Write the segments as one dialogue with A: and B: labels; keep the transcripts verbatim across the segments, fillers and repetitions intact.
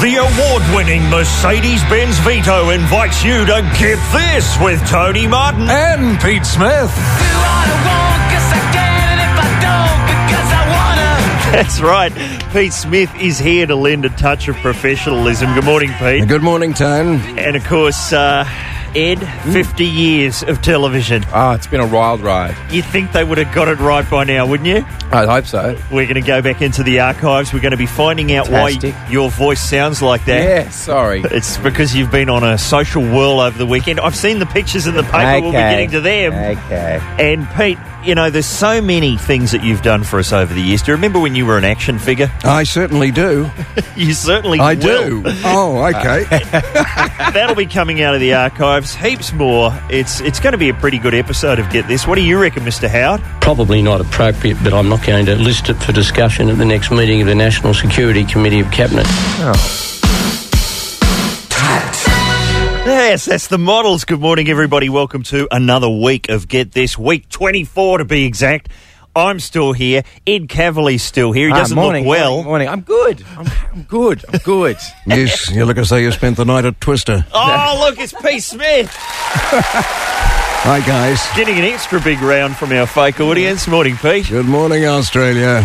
A: The award-winning Mercedes-Benz Vito invites you to Get This with Tony Martin
B: and Pete Smith.
A: That's right. Pete Smith is here to lend a touch of professionalism. Good morning, Pete.
B: Good morning, Tone.
A: And, of course, uh, Ed, fifty years of television.
C: Ah, oh, it's been a wild ride.
A: You'd think they would have got it right by now, wouldn't you?
C: I hope so.
A: We're going to go back into the archives. We're going to be finding out
C: Fantastic.
A: why your voice sounds like that.
C: Yeah, sorry.
A: It's because you've been on a social whirl over the weekend. I've seen the pictures in the paper.
C: Okay.
A: We'll be getting to them.
C: Okay.
A: And, Pete, you know, there's so many things that you've done for us over the years. Do you remember when you were an action figure?
B: I certainly do.
A: You certainly
B: I
A: will.
B: do. Oh, okay.
A: That'll be coming out of the archives. Heaps more. It's it's going to be a pretty good episode of Get This. What do you reckon, Mister Howard?
D: Probably not appropriate, but I'm not going to list it for discussion at the next meeting of the National Security Committee of Cabinet.
C: Oh.
A: Yes, that's the models. Good morning, everybody. Welcome to another week of Get This. Week twenty-four, to be exact. I'm still here. Ed Cavalier's still here. He
C: Ah,
A: doesn't
C: morning,
A: look well.
C: Morning, morning. I'm good. I'm, I'm good. I'm good.
B: Yes, you look as though you spent the night at Twister.
A: Oh, look, it's Pete Smith.
B: Hi, guys.
A: Getting an extra big round from our fake audience. Morning, Pete.
B: Good morning, Australia.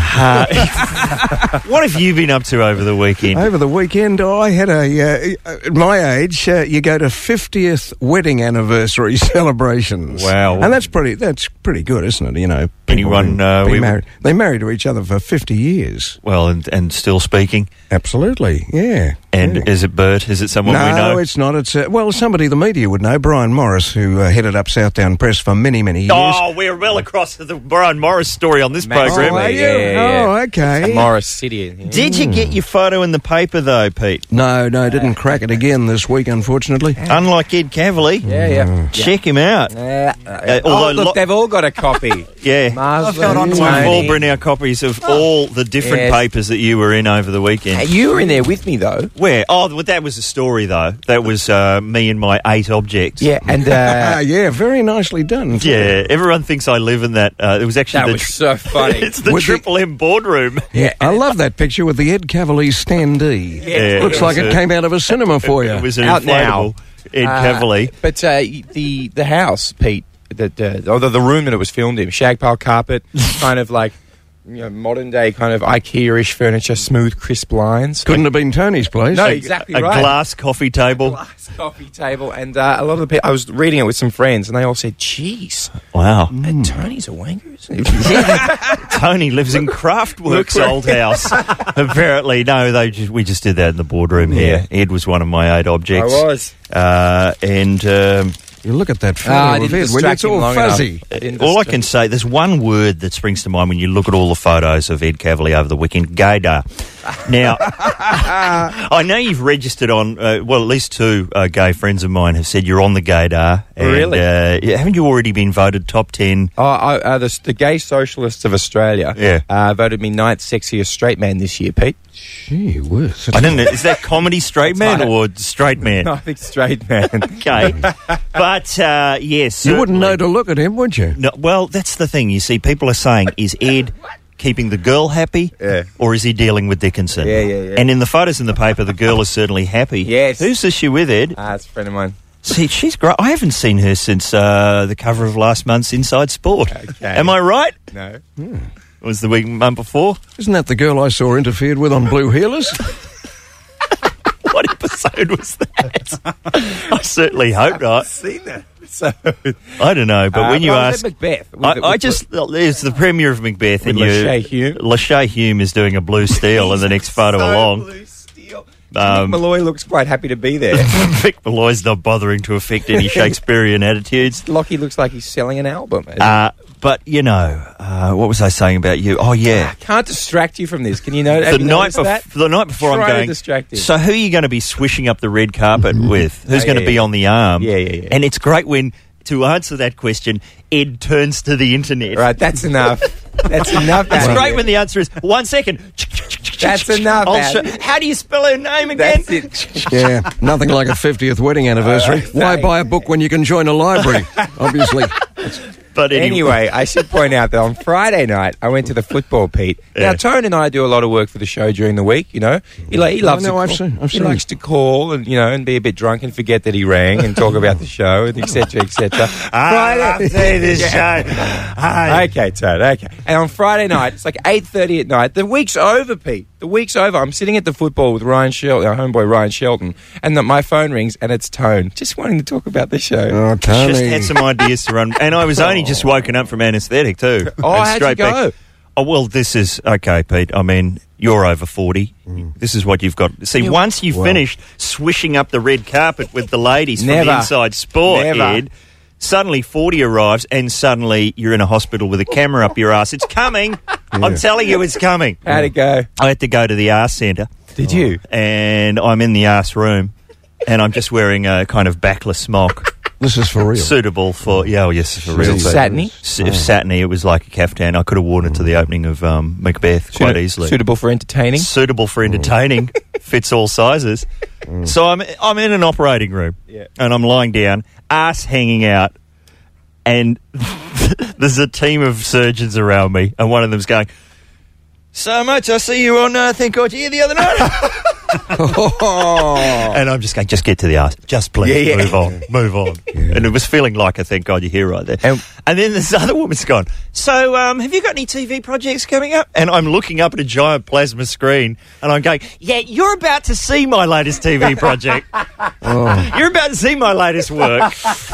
A: Uh, what have you been up to over the weekend?
B: Over the weekend, I had a, uh, at my age, uh, you go to fiftieth wedding anniversary celebrations.
A: Wow.
B: And that's pretty, that's pretty good, isn't it? You know,
A: Anyone, uh,
B: be
A: we-
B: married. They married to each other for fifty years.
A: Well, and, and still speaking.
B: Absolutely, yeah.
A: And
B: yeah.
A: is it Bert? Is it someone
B: no,
A: we know?
B: it's not. It's uh, well, somebody the media would know. Brian Morris, who uh, headed up Southdown Press for many, many years.
A: Oh, we're well across the Brian Morris story on this
C: Massively,
A: program.
B: Oh, are you?
C: yeah, yeah,
B: Oh,
C: yeah.
B: okay.
C: At Morris City. Yeah.
A: Did you get your photo in the paper, though, Pete?
B: No, no, didn't crack it again this week, unfortunately.
A: Unlike Ed Cavalier.
C: Yeah, yeah.
A: Check him out.
C: Yeah.
A: Uh,
C: oh,
A: although
C: look,
A: lo-
C: they've all got a copy.
A: Yeah.
C: Marsland,
A: We've all
C: Tony.
A: brought our copies of all the different
C: Yes.
A: papers that you were in over the
C: Hey,
A: weekend.
C: you were in there with me, though.
A: Where? Oh, well, that was a story, though. That was uh, me and my eight objects.
C: Yeah, and
B: Ah,
C: uh,
B: yeah, very nicely done.
A: Yeah, everyone thinks I live in that. Uh, it was actually
C: that
A: the
C: was so funny.
A: it's the
B: With the-
A: Triple M boardroom.
B: Yeah, I love that picture with the Ed Cavalier standee.
A: Yeah,
B: Looks
A: it
B: like
A: was
B: it
A: a-
B: came out of a cinema for you.
A: It was an
C: Out
A: inflatable Ed
C: Uh,
A: Cavalier.
C: But uh, the the house, Pete, that uh, or the, the room that it was filmed in, shag pile carpet, kind of like you know, modern day kind of IKEA-ish furniture, smooth, crisp lines.
B: Couldn't have been Tony's place.
C: No, exactly
A: A
C: right.
A: glass coffee table.
C: Glass coffee table, and uh, a lot of the people. I was reading it with some friends, and they all said, "Geez,
A: Wow.
C: and Tony's a wanker." Isn't he?
A: Tony lives in Craftworks
C: Look,
A: old house. Apparently, no, they just, we just did that in the boardroom here. Ed was one of my eight
C: I
A: objects.
C: was.
A: Uh, and um,
B: You look at that photo
C: Ah, I
B: of
C: didn't
B: Ed when
C: distract
B: it's
C: him
B: all
C: long
B: fuzzy.
C: enough. I didn't
A: all I
C: distract-
A: can say, there's one word that springs to mind when you look at all the photos of Ed Cavalier over the weekend: gaydar. Now, I know you've registered on, uh, well, at least two uh, gay friends of mine have said you're on the gaydar. And,
C: Really?
A: Uh, haven't you already been voted top ten?
C: Oh, I, uh, the, the Gay Socialists of Australia
A: Yeah.
C: uh, voted me ninth sexiest straight man this year, Pete.
B: Gee whiz.
A: I don't know, is that comedy straight man or straight man?
C: No, I think straight man.
A: Okay. But, uh, yes.
B: You wouldn't know
A: certainly.
B: to look at him, would you?
A: No, well, that's the thing. You see, people are saying, is Ed keeping the girl happy
C: Yeah.
A: or is he dealing with Dickinson?
C: Yeah, yeah, yeah.
A: And in the photos in the paper, the girl is certainly happy.
C: Yes.
A: Who's this you with, Ed?
C: Ah, it's a friend of mine.
A: See, she's great. I haven't seen her since uh, the cover of last month's Inside Sport.
C: Okay.
A: Am I right?
C: No.
A: Was the week month before?
B: Isn't that the girl I saw interfered with on Blue Heelers?
A: What episode was that? I certainly hope not.
C: Seen that. So,
A: I don't know, but
C: Uh,
A: when you
C: well, I was
A: ask...
C: at Macbeth. with
A: I,
C: the-
A: I
C: with
A: just... There's the Premier of Macbeth
C: With
A: and you...
C: Lachey Hume.
A: Lachey Hume is doing a blue steel in the next photo
C: so
A: along.
C: blue steel.
A: Um,
C: Nick Malloy looks quite happy to be there.
A: Vic Malloy's not bothering to affect any Shakespearean attitudes.
C: Lockie looks like he's selling an album.
A: Uh, but, you know, uh, what was I saying about you? Oh, yeah.
C: Can't distract you from this. Can you know have
A: The
C: you
A: night,
C: noticed that?
A: bef- the night before
C: Try
A: I'm
C: to
A: going,
C: distract him.
A: so who are you going to be swishing up the red carpet with? Who's
C: Oh,
A: going to
C: yeah,
A: be
C: yeah.
A: on the arm?
C: Yeah, yeah, yeah.
A: And it's great when, to answer that question, Ed turns to the internet.
C: Right, that's enough. That's enough.
A: It's
C: out
A: great
C: here.
A: when the answer is, one second.
C: That's enough,
A: I'll
C: Ad.
A: show- How do you spell her name again?
C: That's it.
B: Yeah, nothing like a fiftieth wedding anniversary.
C: Uh,
B: Why
C: thanks.
B: buy a book when you can join a library? Obviously.
A: But anyway.
C: Anyway, I should point out that on Friday night, I went to the football, Pete.
A: Yeah.
C: Now, Tone and I do a lot of work for the show during the week, you know. He, like, he loves
B: I know,
C: to
B: I've
C: call.
B: seen- I've
C: he
B: seen.
C: likes to call and, you know, and be a bit drunk and forget that he rang and talk about the show and et cetera, et cetera.
A: I love to see this show. Hey.
C: Okay, Toad, okay. And on Friday night, it's like eight thirty at night. The week's over, Pete. The week's over. I'm sitting at the football with Ryan Shelton, our homeboy Ryan Shelton, and the, my phone rings and it's Tone, just wanting to talk about the show.
B: Oh, Tony.
A: Just had some ideas to run. And I was only just woken up from anaesthetic too.
C: Oh,
A: And
C: how'd you
A: straight back-
C: go?
A: Oh, well, this is... Okay, Pete, I mean, you're over forty. This is what you've got. See,
C: Yeah,
A: once you've
B: well.
A: finished swishing up the red carpet with the ladies from
C: Never.
A: the Inside Sport,
C: Never.
A: Ed, suddenly forty arrives and suddenly you're in a hospital with a camera up your ass. It's coming. I'm telling you, it's coming.
C: How'd it go?
A: I had to go to the arse centre.
C: Did you?
A: And I'm in the arse room and I'm just wearing a kind of backless smock.
B: This is for real.
A: Suitable for, yeah, oh, yes, for real.
C: it satiny?
A: S- If satiny, it was like a caftan. I could have worn it to the opening of um, Macbeth quite
C: Suit-
A: easily.
C: Suitable for entertaining?
A: Suitable for entertaining, fits all sizes. So I'm I'm in an operating room,
C: Yeah.
A: and I'm lying down, ass hanging out, and there's a team of surgeons around me, and one of them's going, "So much, I see you on uh, Thank God You're Here the other night." And I'm just going, just get to the arse. Just please,
C: Yeah, yeah.
A: move on, move on. And it was feeling like a Thank God You're Here right there.
C: And-
A: And then this other woman's gone, so um, have you got any T V projects coming up? And I'm looking up at a giant plasma screen and I'm going, yeah, you're about to see my latest T V project. You're about to see my latest work.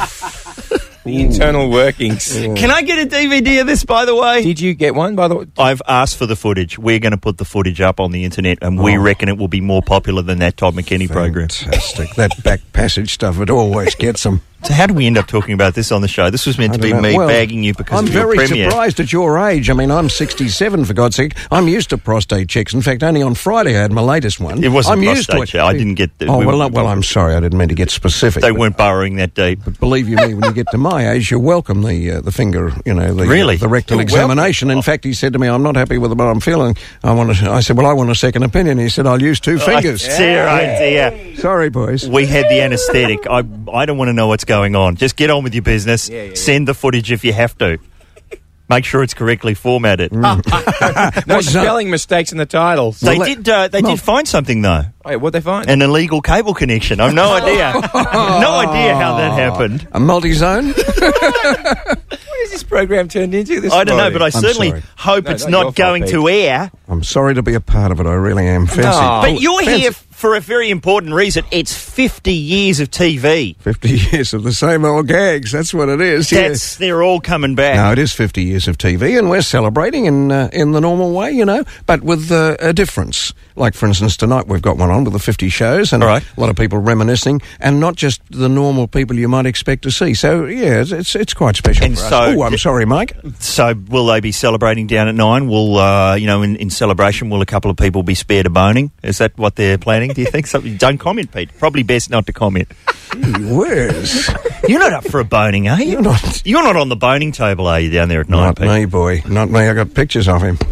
C: The internal workings.
A: Can I get a D V D of this, by the way?
C: Did you get one, by the way?
A: I've asked for the footage. We're going to put the footage up on the internet and we reckon it will be more popular than that Todd McKinney program.
B: Fantastic. That back passage stuff, it always gets them.
A: So how do we end up talking about this on the show? This was meant
B: I
A: to be
B: don't know.
A: me
B: Well,
A: bagging you because
B: I'm
A: of your
B: very
A: premiere.
B: surprised at your age. I mean, I'm sixty-seven, for God's sake. I'm used to prostate checks. In fact, only on Friday I had my latest one.
A: It wasn't
B: I'm used to
A: prostate
B: it.
A: check. I didn't get the-
B: Oh,
A: we
B: well,
A: were-
B: uh, well, I'm sorry. I didn't mean to get specific.
A: They
B: but-
A: weren't burrowing that deep.
B: But believe you me, when you get to my age, you welcome the uh, the finger, you know, the,
A: Really?
B: the rectal
A: You're
B: examination. In fact, he said to me, "I'm not happy with what I'm feeling. I want to." I said, "Well, I want a second opinion." He said, "I'll use two fingers."
A: Oh, dear, oh dear.
B: Sorry, boys.
A: We had the anaesthetic. I I don't want to know what's going on. Just get on with your business.
C: Yeah, yeah, yeah.
A: Send the footage if you have to. Make sure it's correctly formatted.
C: No
B: What's that?
C: spelling mistakes in the titles.
A: They
B: Well,
A: did. Uh, they
B: well-
A: did find something though.
C: Wait, what'd they find?
A: An illegal cable connection. I've no idea. no idea how that happened.
B: A multi-zone.
C: What has this program turned into this
A: I don't know,
C: morning?
A: but I certainly
B: sorry.
A: hope
C: No,
A: it's
C: not your
A: not
C: fault,
A: going
C: Pete.
A: to air.
B: I'm sorry to be a part of it. I really am. Fancy.
C: No.
A: But you're
B: fancy.
A: here for a very important reason. It's fifty years of T V.
B: Fifty years of the same old gags. That's what it is. yeah.
A: That's they're all coming back.
B: No, it is fifty years of T V, and we're celebrating in uh, in the normal way, you know, but with uh, a difference. Like, for instance, tonight we've got one on with the fifty shows, and
A: All right.
B: a lot of people reminiscing, and not just the normal people you might expect to see. So, yeah, it's it's, it's quite special
A: And
B: for us.
A: so-
B: Oh, I'm sorry, Mike.
A: So will they be celebrating down at nine? Will uh, you know in, in celebration? Will a couple of people be spared a boning? Is that what they're planning? Do you think? Something? Don't comment, Pete. Probably best not to comment.
B: Gee whiz.
A: You're not up for a boning, are you?
B: You're not.
A: You're not on the boning table, are you? Down there at nine,
B: Not
A: Pete?
B: me, boy. Not me. I got pictures of him.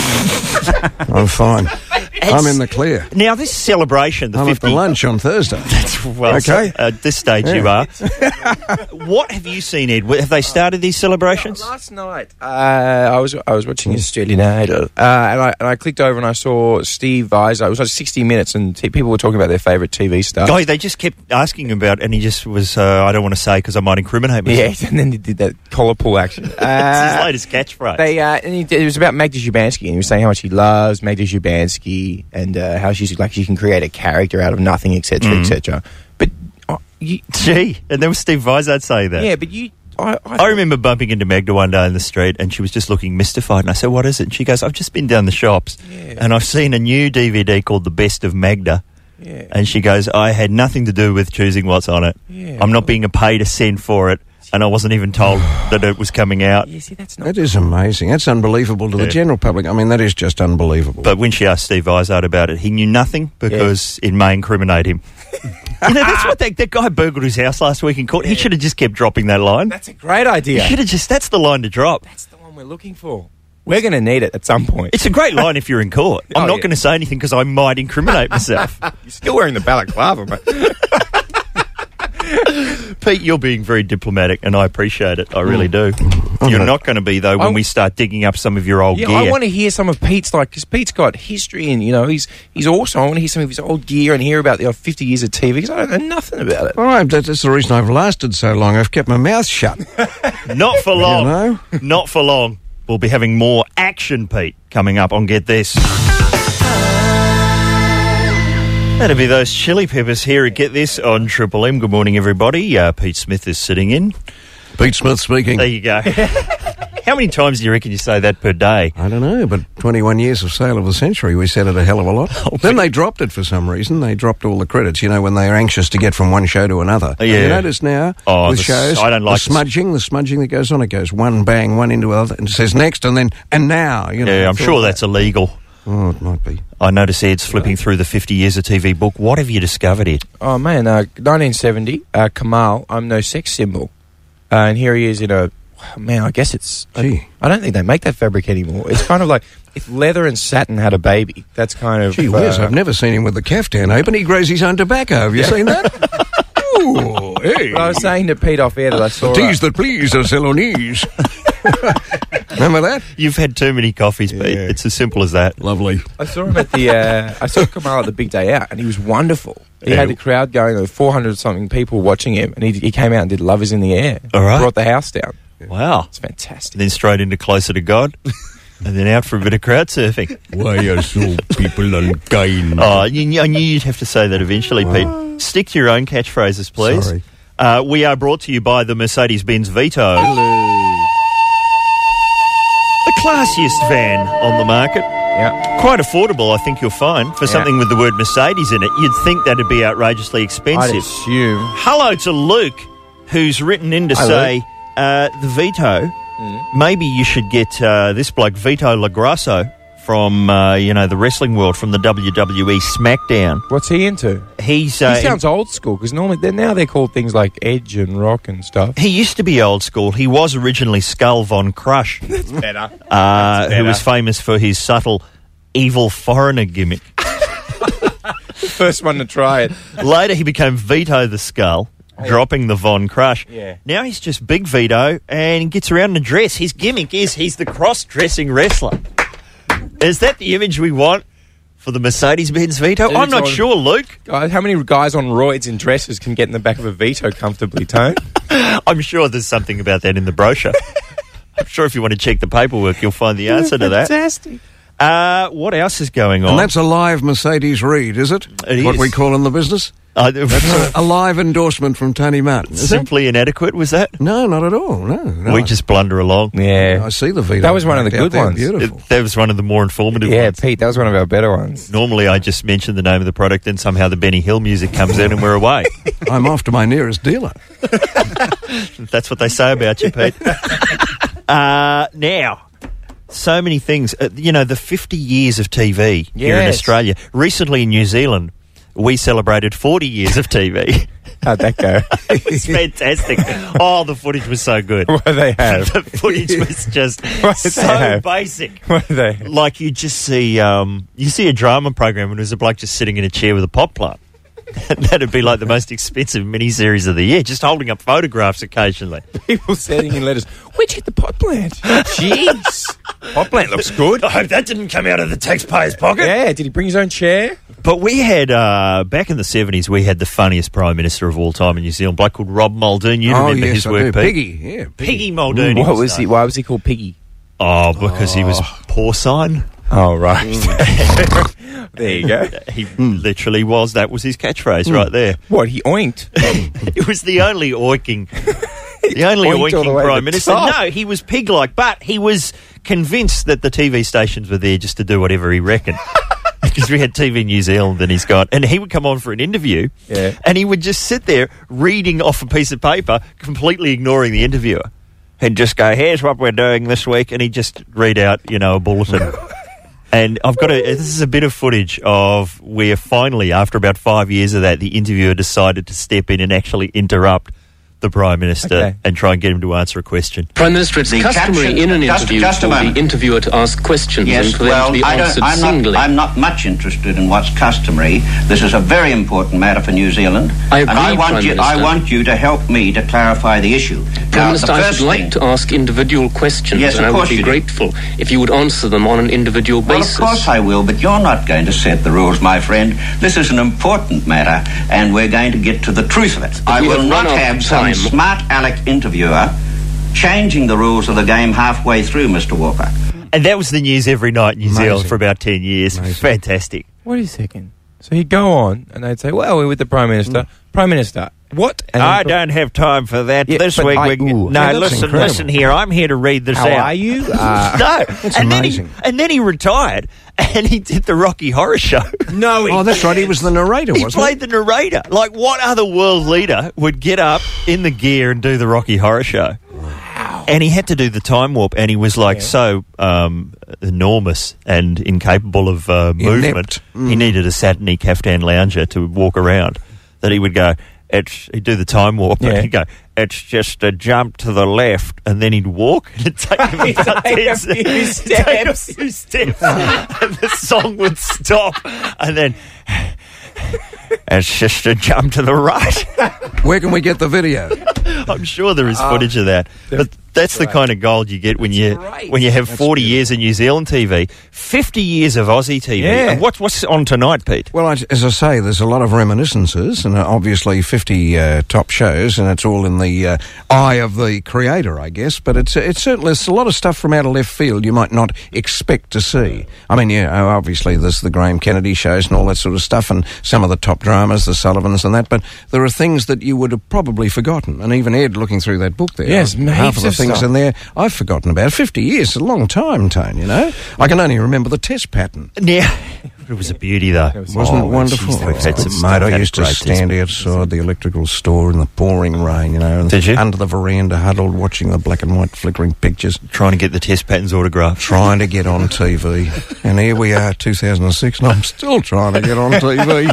B: I'm fine. I'm in the clear.
A: Now this celebration, the
B: I'm
A: fifty.
B: at the lunch on Thursday.
A: Well,
B: Okay.
A: so, at this stage you are. What have you seen, Ed? Have they started these celebrations?
C: Last night, uh, I was I was watching Australian Idol, uh, and I and I clicked over and I saw Steve Weiser. It was like sixty minutes, and t- people were talking about their favourite T V stars.
A: Guy, they just kept asking him about, and he just was. Uh, I don't want to say because I might incriminate myself.
C: Yeah, and then he did that collar pull action.
A: It's his
C: Uh,
A: latest catchphrase.
C: They uh, and he did, it was about Magda Szubanski, and he was saying how much he loves Magda Szubanski, and uh, how she's like she can create a character out of nothing, et cetera, et cetera. But uh, you,
A: Gee, and there was Steve Weiser saying that.
C: yeah, but you, I, I,
A: I remember bumping into Magda one day in the street and she was just looking mystified. And I said, what is it? And she goes, I've just been down the shops
C: Yeah.
A: and I've seen a new D V D called The Best of Magda.
C: Yeah.
A: And she goes, I had nothing to do with choosing what's on it.
C: Yeah.
A: I'm not being paid a cent for it. And I wasn't even told that it was coming out.
C: Yeah, see, that's not.
B: That is amazing. That's unbelievable to
A: Yeah.
B: the general public. I mean, that is just unbelievable.
A: But when she asked Steve Izard about it, he knew nothing because it may incriminate him. You know, that's what that, that guy burgled his house last week in court. He should have just kept dropping that line.
C: That's a great
A: He
C: idea.
A: should have just, that's the line to drop.
C: That's the one we're looking for. We're going to need it at some point.
A: It's a great line if you're in court. I'm
C: Oh,
A: not
C: yeah.
A: going to say anything because I might incriminate myself.
C: You're still wearing the balaclava, mate.
A: Pete, you're being very diplomatic, and I appreciate it. I really do. You're not going to be, though, when
C: I-
A: we start digging up some of your old
C: Yeah,
A: gear.
C: I want to hear some of Pete's, like, because Pete's got history and, you know, he's he's awesome. I want to hear some of his old gear and hear about the uh, fifty years of T V, because I don't know nothing about it.
B: All right, that's the reason I've lasted so long. I've kept my mouth shut.
A: Not for long.
B: know?
A: Not for long. We'll be having more action, Pete, coming up on Get This. That'll be those chili peppers here at Get This on Triple M. Good morning, everybody. Uh, Pete Smith is sitting in.
B: Pete Smith speaking.
A: There you go. How many times do you reckon you say that per day?
B: I don't know, but twenty-one years of Sale of the Century, we said it a hell of a lot. Then they dropped it for some reason. They dropped all the credits, you know, when they are anxious to get from one show to another.
A: Oh, yeah.
B: You notice now,
A: Oh,
B: with
A: the s-
B: shows,
A: I don't like
B: the
A: the s-
B: smudging, the smudging that goes on, it goes one bang, one into another, and it says next, and then, and now, you know.
A: Yeah, I'm
B: it's all
A: sure
B: that.
A: that's illegal.
B: Oh, it might be.
A: I notice Ed's flipping through the fifty years of T V book. What have you discovered, Ed?
C: Oh, man, uh, nineteen seventy, uh, Kamal, I'm No Sex Symbol. Uh, and here he is in a, man, I guess it's,
B: Gee.
C: I don't think they make that fabric anymore. It's kind of like if leather and satin had a baby. That's kind of...
B: Gee whiz,
C: uh,
B: I've never seen him with the caftan open. He grows his own tobacco. Have you seen that? Ooh, hey.
C: But I was saying to Pete off air that I saw...
B: Teas that please are Ceylonese. Remember that?
A: You've had too many coffees, Pete.
B: Yeah.
A: It's as simple as that.
B: Lovely.
C: I saw him at the. Uh, I saw Kamal at the big day out, and he was wonderful. He
A: Yeah.
C: had the crowd going. There were four hundred something people watching him, and he, he came out and did "Love Is in the Air."
A: All right.
C: Brought the house down.
A: Wow.
C: It's fantastic.
A: Then straight into Closer to God. And then out for a bit of crowd surfing.
B: Why are so people unkind?
A: Oh, you, I knew you'd have to say that eventually, Pete. Stick to your own catchphrases, please.
B: Sorry.
A: Uh, we are brought to you by the Mercedes-Benz Vito. The classiest van on the market.
C: Yeah,
A: Quite affordable, I think you'll find, for something with the word Mercedes in it. You'd think that'd be outrageously
C: I'd
A: expensive.
C: assume.
A: Hello to Luke, who's written in to
C: Hi,
A: say, uh, the Vito, maybe you should get uh, this bloke, Vito Lagrasso, from, uh, you know, the wrestling world, from the W W E SmackDown.
C: What's he into?
A: He's uh,
C: He sounds old school because normally they're, now they're called things like Edge and Rock and stuff.
A: he used to be old school. He was originally Skull Von Crush,
C: That's better.
A: uh, who
C: better.
A: was famous for his subtle evil foreigner gimmick.
C: First one to try it.
A: Later, he became Vito the Skull, dropping the Von Crush.
C: Yeah.
A: Now he's just Big Vito and he gets around in a dress. His gimmick is he's the cross-dressing wrestler. Is that the image we want for the Mercedes-Benz Vito?
C: It
A: I'm
C: is
A: not
C: on-
A: sure, Luke.
C: Guys, how many guys on roids in dresses can get in the back of a Vito comfortably, Tone?
A: I'm sure there's something about that in the brochure. I'm sure if you want to check the paperwork, you'll find the answer to that.
C: Fantastic.
A: Uh, what else is going on?
B: And that's a live Mercedes read, is it?
A: It
B: What
A: is.
B: we call in the business?
A: Uh,
B: That's a, a live endorsement from Tony Martin, is it?
A: simply inadequate, was that?
B: No, not at all. No, no.
A: We just blunder along.
C: Yeah.
B: I see the Vito.
C: That was one of the
B: out
C: good
B: there,
C: ones.
B: Beautiful.
A: It- that was one of the more informative
C: Yeah,
A: ones.
C: Pete, that was one of our better ones.
A: Normally, I just mention the name of the product and somehow the Benny Hill music comes in and we're away.
B: I'm off to my nearest dealer.
A: That's what they say about you, Pete. uh, now, so many things. Uh, you know, the fifty years of T V here in
C: Yes.
A: Australia. Recently in New Zealand, we celebrated forty years of T V.
C: How'd that go?
A: It's fantastic. Oh, the footage was so good.
C: What do they have?
A: The footage was just
C: What did they
A: so
C: have?
A: basic.
C: What do they have?
A: Like you just see, um, you see a drama program and there's a bloke just sitting in a chair with a pot plant. That'd be like the most expensive miniseries of the year, just holding up photographs occasionally.
C: People sending in letters. Where'd you get the pot plant? Jeez. Pot plant looks good.
A: I hope that didn't come out of the taxpayer's pocket.
C: Yeah, did he bring his own chair?
A: But we had, uh, back in the seventies, we had the funniest Prime Minister of all time in New Zealand, a bloke called Rob Muldoon. You
B: oh,
A: remember
B: yes,
A: his
B: I
A: work,
B: do.
A: Pete?
B: Piggy, yeah.
A: Piggy Muldoon.
C: What was he?
A: known.
C: Why was he called Piggy?
A: Oh, because he was porcine.
C: Oh, right. There you go.
A: He literally was. That was his catchphrase right there.
C: What, he oinked?
A: It was the only oinking, the only
C: Oinked all the
A: oinking
C: way to
A: Prime
C: the
A: Minister.
C: top.
A: No, he was pig-like, but he was convinced that the T V stations were there just to do whatever he reckoned. Because we had T V New Zealand and he's got, and he would come on for an interview,
C: Yeah.
A: and he would just sit there reading off a piece of paper, completely ignoring the interviewer, and just go, "Here's what we're doing this week," and he'd just read out, you know, a bulletin. And I've got a, this is a bit of footage of where finally, after about five years of that, the interviewer decided to step in and actually interrupt the Prime Minister
C: Okay.
A: and try and get him to answer a question.
E: Prime Minister, it's
F: The
E: customary
F: caption-
E: in an
F: just-
E: interview
F: just a
E: for
F: moment.
E: the interviewer to ask questions and
F: Yes,
E: for them
F: well,
E: to be
F: I don't,
E: answered
F: I'm,
E: singly.
F: not, I'm not much interested in what's customary. This is a very important matter for New Zealand.
E: I
F: and I
E: agree,
F: want
E: Prime
F: you, I
E: Minister.
F: want you to help me to clarify the issue.
E: Prime
F: Now,
E: Minister,
F: the
E: I
F: first
E: would like
F: thing-
E: to ask individual questions,
F: Yes, of
E: and I would
F: course
E: be
F: you do.
E: grateful if you would answer them on an individual
F: Well,
E: basis.
F: of course I will, but you're not going to set the rules, my friend. This is an important matter, and we're going to get to the truth of it. I
E: we
F: will
E: have
F: not
E: run out
F: have
E: of
F: some
E: time.
F: smart aleck interviewer changing the rules of the game halfway through, Mister Walker.
A: And that was the news every night in New
B: Amazing.
A: Zealand for about ten years. Fantastic.
C: Wait a second. So he'd go on and they'd say, well, we're with the Prime Minister. Prime Minister, what? And
A: I
C: then-
A: don't have time for that.
C: Yeah,
A: this
C: but
A: week,
C: I-
A: we
C: ooh.
A: no.
C: Yeah, that's
A: listen,
B: incredible.
A: listen here. I'm here to read this
C: How
A: out.
C: are you? Uh,
A: No,
B: That's
A: and then he
B: amazing.
A: and then he retired, and he did the Rocky Horror Show.
C: no, he
B: Oh, that's right. He was the narrator,
A: He
B: wasn't
A: played the narrator. Like, what other world leader would get up in the gear and do the Rocky Horror Show? Wow. And he had to do the time warp, and he was like
C: Yeah.
A: so um, enormous and incapable of uh, movement.
B: Inept.
A: He needed a satiny caftan lounger to walk around. That he would go. It's, he'd do the time warp,
C: Yeah.
A: and he'd go, it's just a jump to the left, and then he'd walk, and it'd take him about
C: take
A: ten
C: a few
A: seconds. Take a
C: steps.
A: few steps, and the song would stop, and then it's just a jump to the right.
B: Where can we get the video?
A: I'm sure there is footage of that, but that's the kind of gold you get when you
C: great.
A: when you have forty years of New Zealand T V, fifty years of Aussie T V.
C: Yeah.
A: And what's what's on tonight, Pete?
B: Well, I, as I say, there's a lot of reminiscences, and uh, obviously fifty uh, top shows, and it's all in the uh, eye of the creator, I guess. But it's it's certainly it's a lot of stuff from out of left field you might not expect to see. I mean, yeah, obviously there's the Graham Kennedy shows and all that sort of stuff, and some of the top dramas, the Sullivans and that. But there are things that you would have probably forgotten, and even Ed, looking through that book there,
C: Yes,
B: half
C: heaps
B: of the
C: of
B: things
C: stuff.
B: in there I've forgotten about. Fifty years, a long time, Tone. You know, I can only remember the test pattern.
A: Yeah, it was a beauty though.
B: Wasn't
A: Oh,
B: it wonderful?
A: geez, we've had some
B: Mate,
A: stuff.
B: I
A: Had
B: used to
A: great
B: stand
A: test-
B: outside the electrical store in the pouring rain, you know, and
A: Did you?
B: under the veranda, huddled, watching the black and white flickering pictures,
A: trying to get the test patterns autographed.
B: trying to get on T V. And here we are, two thousand six, and I'm still trying to get on T V.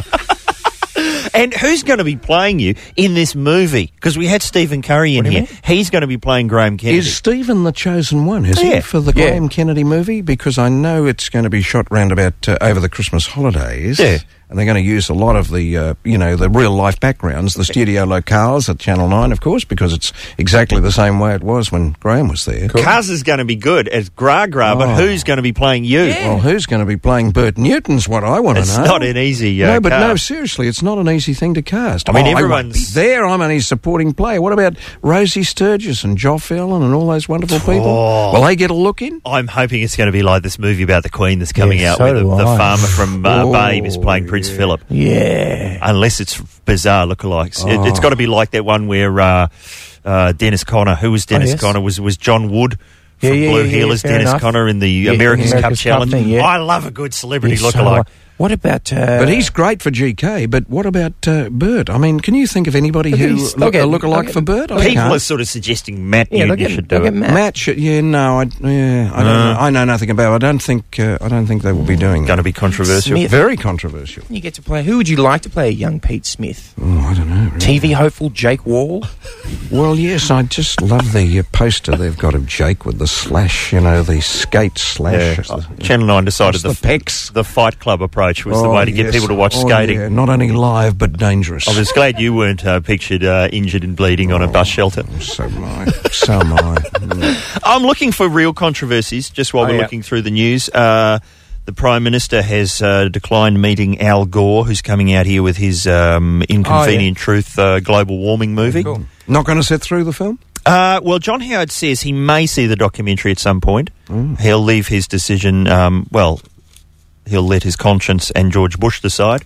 A: And who's going to be playing you in this movie? Because we had Stephen Curry in
C: What do you
A: here. He's going to be playing Graham Kennedy.
B: Is Stephen the chosen one, is
A: Yeah.
B: he, for the
C: Yeah.
B: Graham Kennedy movie? Because I know it's going to be shot round about uh, over the Christmas holidays.
A: Yeah.
B: And they're going to use a lot of the, uh, you know, the real-life backgrounds, the studio locales at Channel nine, of course, because it's exactly the same way it was when Graham was there.
A: Cuz is going to be good as Gra Gra, but
B: Oh.
A: who's going to be playing you?
B: Well, who's going to be playing Bert Newton's what I want to
A: It's
B: know.
A: not an easy uh,
B: No, but no,
A: cast.
B: seriously, it's not an easy thing to cast.
A: I mean,
B: Oh, won't
A: everyone's-
B: be there. I'm only a supporting player. What about Rosie Sturgis and Joff Allen and all those wonderful people?
A: Oh.
B: Will they get a look in?
A: I'm hoping it's going to be like this movie about the Queen that's coming
C: Yeah,
A: out
C: so
A: where the,
C: do
A: the
C: I.
A: farmer from uh,
B: Oh,
A: Babe is playing Prince
B: yeah.
A: Philip.
C: Yeah.
A: Unless it's bizarre lookalikes. It,
B: Oh.
A: it's got to be like that one where uh, uh, Dennis Conner, who was Dennis
C: yes.
A: Conner, was, was John Wood
C: Yeah,
A: from
C: yeah,
A: Blue
C: yeah,
A: Heelers,
C: fair
A: Dennis
C: enough.
A: Conner in the
C: Yeah,
A: America's,
C: America's
A: Cup
C: Cup
A: Challenge.
C: thing, yeah.
A: I love a good celebrity
C: Yes, so,
A: lookalike.
C: uh, what about... Uh,
B: But he's great for G K, but what about uh, Bert? I mean, can you think of anybody
C: Look at
B: who
C: his-
B: look,
C: look at-
B: a lookalike
C: look
B: for
C: at-
B: Bert? I
A: People
B: can't.
A: are sort of suggesting Matt
C: yeah,
A: Newton
C: look at,
A: should do
C: look
A: it.
C: at Matt.
B: Matt, should, yeah, no, I, yeah, I don't
A: Uh.
B: know. I know nothing about. it. I don't think. Uh, I don't think they will be doing
A: Going to
B: that.
A: be controversial.
C: Smith.
B: Very controversial.
C: You get to play... Who would you like to play a young Pete Smith?
B: Oh, I don't know. really.
C: T V hopeful Jake Wall?
B: Well, yes, I just love the uh, poster they've got of Jake with the slash, you know, the skate slash.
A: Yeah.
B: It's the-
A: Channel nine decided
B: it's the
A: the,
B: pecs.
A: the Fight Club approach was the
B: Oh,
A: way to get
B: yes.
A: people to watch
B: Oh,
A: skating.
B: yeah. Not only live, but dangerous.
A: I was glad you weren't uh, pictured uh, injured and bleeding on a bus shelter.
B: So am I. So am I. Mm.
A: I'm looking for real controversies just while
C: Oh,
A: we're
C: yeah.
A: looking through the news. Uh, the Prime Minister has uh, declined meeting Al Gore, who's coming out here with his um, Inconvenient Truth uh, global warming movie.
C: Cool.
B: Not going to sit through the film?
A: Uh, well, John Howard says he may see the documentary at some point.
B: Mm.
A: He'll leave his decision, um, well, he'll let his conscience and George Bush decide.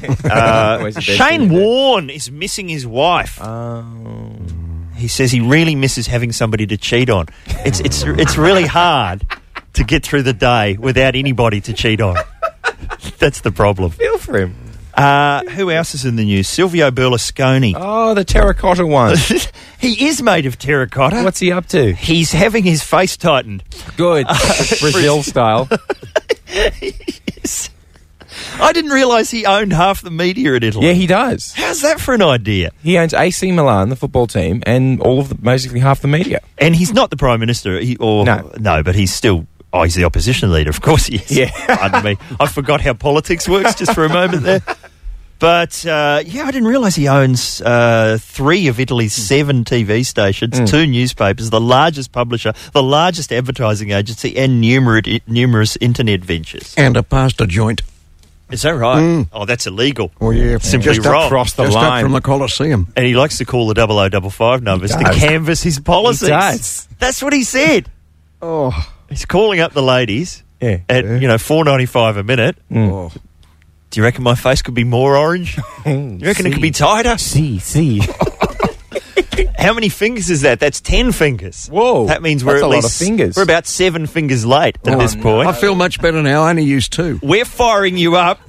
A: uh,
C: Always the best,
A: Shane
C: isn't it?
A: Warne is missing his wife.
C: Oh.
A: He says he really misses having somebody to cheat on. It's it's it's really hard to get through the day without anybody to cheat on. That's the problem.
C: Feel for him.
A: Uh, who else is in the news? Silvio Berlusconi.
C: Oh, the terracotta one.
A: He is made of terracotta.
C: What's he up to?
A: He's having his face tightened.
C: Good. Brazil style.
A: Yes. I didn't realise he owned half the media in Italy.
C: Yeah, he does.
A: How's that for an idea?
C: He owns A C Milan, the football team, and all of the, basically half the media.
A: And he's not the Prime Minister, he, or
C: No.
A: no, but he's still... Oh, he's the opposition leader. Of course he is.
C: Yeah.
A: Pardon me. I forgot how politics works just for a moment there. But, uh, yeah, I didn't realise he owns uh, three of Italy's seven T V stations,
C: Mm.
A: two newspapers, the largest publisher, the largest advertising agency, and numerous, numerous internet ventures.
B: And a pasta joint.
A: Is that right?
B: Mm.
A: Oh, that's illegal.
B: Oh, yeah.
A: Simply
B: just
A: wrong.
B: Up,
C: Across the
B: just
C: line.
B: up from the Colosseum.
A: And he likes to call the double oh double five numbers to
C: does.
A: canvass his policies.
C: He does.
A: That's what he said.
B: Oh.
A: He's calling up the ladies
C: Yeah.
A: at, you know, four ninety-five a minute.
B: Oh.
A: Do you reckon my face could be more orange? You reckon it could be tighter?
C: See, see.
A: How many fingers is that? That's ten fingers.
C: Whoa.
A: That means we're
C: That's
A: at
C: a lot
A: least
C: of fingers.
A: we're about seven fingers late at
C: Oh,
A: this
C: no.
A: point.
B: I feel much better now. I only used two.
A: We're firing you up.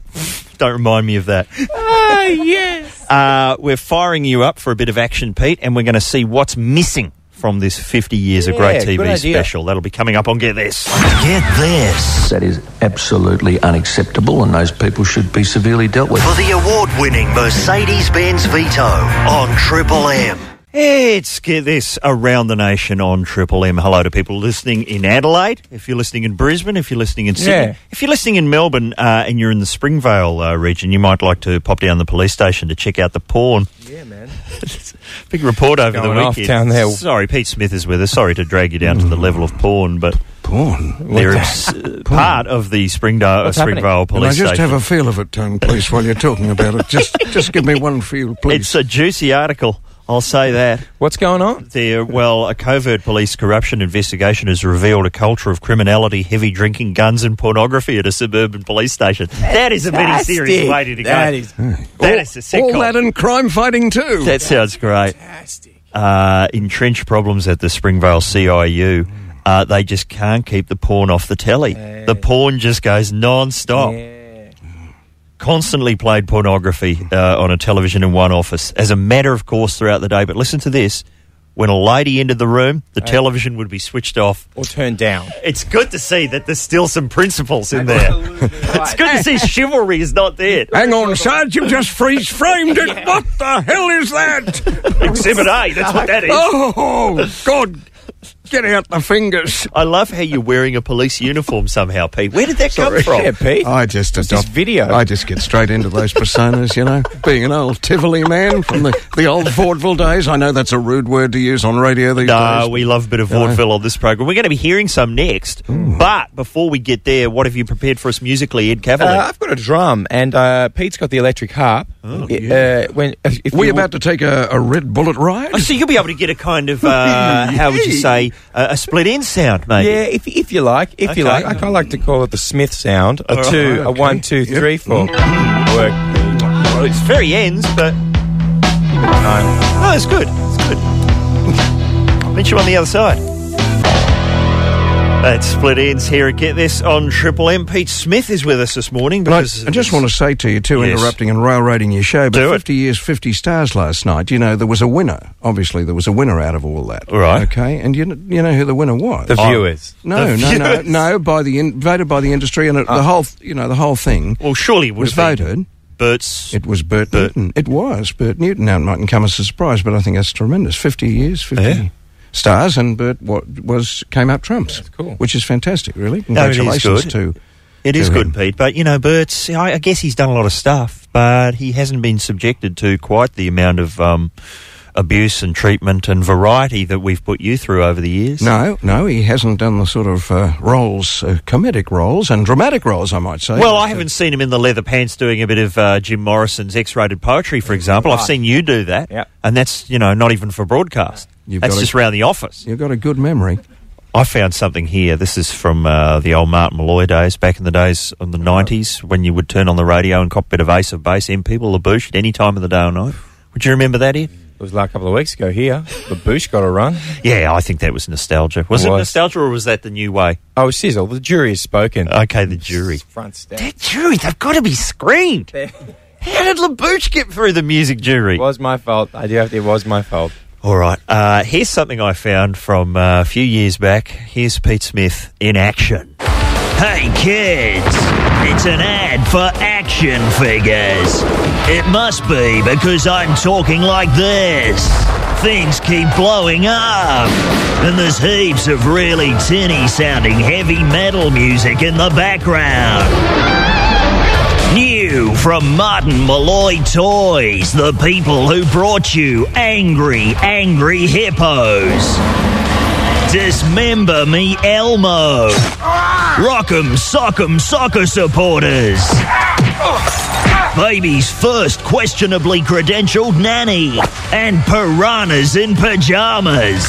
A: Don't remind me of that.
C: Ah, yes.
A: Uh, we're firing you up for a bit of action, Pete, and we're going to see what's missing from this fifty years of great
C: Yeah,
A: T V
C: good idea.
A: special. That'll be coming up on Get This.
G: Get this.
H: That is absolutely unacceptable, and those people should be severely dealt with.
G: For the award-winning Mercedes-Benz Vito on Triple M.
A: It's Get This around the nation on Triple M. Hello to people listening in Adelaide, if you're listening in Brisbane, if you're listening in Sydney.
C: Yeah.
A: If you're listening in Melbourne uh, and you're in the Springvale uh, region, you might like to pop down the police station to check out the porn.
C: Yeah, man.
A: Big report over
C: Going
A: the
C: off
A: weekend.
C: down there.
A: Sorry, Pete Smith is with us. Sorry to drag you down to the level of porn, but
B: Porn.
A: they're uh, part of the Springdale, uh,
C: What's happening?
A: Springvale
B: Can I
A: police
B: just
A: station.
B: have a feel of it, Tone, please, while you're talking about it? Just just give me one feel, please.
A: It's a juicy article, I'll say that.
C: What's going on?
A: There, well, a covert police corruption investigation has revealed a culture of criminality, heavy drinking, guns and pornography at a suburban police station. That is a very serious way to go.
C: That is
A: That is a sitcom.
B: All that and crime fighting too.
A: That sounds great.
C: fantastic.
A: Uh, entrenched problems at the Springvale C I U. Uh, they just can't keep the porn off the telly.
C: Yeah.
A: The porn just goes non-stop.
C: Yeah.
A: Constantly played pornography uh, on a television in one office as a matter of course throughout the day. But listen to this. When a lady entered the room, the television would be switched off.
C: Or turned down.
A: It's good to see that there's still some principles in there. It's good to see chivalry is not there.
B: Hang on, Sarge, you just freeze-framed it. What the hell is that?
A: Exhibit A, that's what that is.
B: Oh, God. Get out the fingers.
A: I love how you're wearing a police uniform somehow, Pete. Where did that come from?
C: Yeah, Pete.
B: I just
C: What's this
B: adopt
C: video?
B: I just get straight into those personas, you know. Being an old Tivoli man from the, the old vaudeville days. I know that's a rude word to use on radio these
A: No,
B: days.
A: we love a bit of vaudeville on this program. We're going to be hearing some next. But before we get there, what have you prepared for us musically, Ed Cavalier?
C: Uh, I've got a drum, and uh, Pete's got the electric harp.
A: Oh,
C: uh, when if
B: We're
C: you-
B: about to take a, a red bullet ride.
A: Oh, so you'll be able to get a kind of, uh, how would you say, uh, a split end sound, maybe?
C: Yeah, if if you like, if you
A: Okay.
C: like, I kind of like to call it the Smith sound. A
A: All
C: two,
B: right,
C: a
B: okay.
C: one, two,
B: Yep.
C: three, four. Work.
A: Well, it's very ends, but
C: Nine.
A: no, it's good. It's good. I'll meet you on the other side. That's Split Ends here at Get This on Triple M. Pete Smith is with us this morning.
B: But I,
A: Because
B: I just want to say to you, too,
A: Yes.
B: interrupting and railroading your show, but
A: Do it.
B: fifty years, fifty stars last night, you know, there was a winner. Obviously, there was a winner out of all that.
A: Right.
B: Okay, and you, kn- you know who the winner was?
C: The
A: Oh.
C: viewers.
B: no,
A: the
B: no, no,
A: viewers.
B: no, by the in, voted by the industry, and it, the whole, you know, the whole thing
A: Well, surely it would
B: was
A: have been
B: voted.
A: Bert's.
B: It was Bert,
A: Bert.
B: Newton. It was Bert Newton. Now, it mightn't come as a surprise, but I think that's tremendous. fifty years, fifty
A: Yeah.
B: stars, and Bert what was came up trumps.
C: That's cool.
B: Which is fantastic, really.
A: No, it is
B: Congratulations
A: good.
B: to.
A: It is
B: to
A: good,
B: him.
A: Pete. But, you know, Bert's, I I guess he's done a lot of stuff, but he hasn't been subjected to quite the amount of um, abuse and treatment and variety that we've put you through over the years.
B: No, no, he hasn't done the sort of uh, roles, uh, comedic roles and dramatic roles, I might say.
A: Well, I
B: Uh,
A: haven't seen him in the leather pants doing a bit of uh, Jim Morrison's X-rated poetry, for example. I've
C: Right.
A: seen you do that,
C: Yep.
A: and that's, you know, not even for broadcast.
B: You've
A: That's
B: got a-
A: just around the office.
B: You've got a good memory.
A: I found something here. This is from uh, the old Martin Malloy days, back in the days of the nineties, when you would turn on the radio and cop a bit of Ace of Base, M People, LaBouche, at any time of the day or night. Would you remember that, Ed?
C: It was like a couple of weeks ago here. The Boosh got a run.
A: Yeah, I think that was nostalgia. Was
C: It
A: it,
C: was.
A: nostalgia or was that the new way?
C: Oh, Sizzle, the jury has spoken.
A: Okay, the jury.
C: Front step.
A: That jury, they've got to be screened. How did LaBouche get through the music jury?
C: It was my fault. I do have to, it was my fault.
A: All right. Uh, here's something I found from uh, a few years back. Here's Pete Smith in action. Hey, kids.
G: It's an ad for action figures. It must be because I'm talking like this. Things keep blowing up, and there's heaps of really tinny sounding heavy metal music in the background. New from Martin Malloy Toys, the people who brought you Angry, Angry Hippos. Dismember Me Elmo. Rock'em Sock'em Soccer Supporters. Baby's first questionably credentialed nanny. And Piranhas in Pajamas.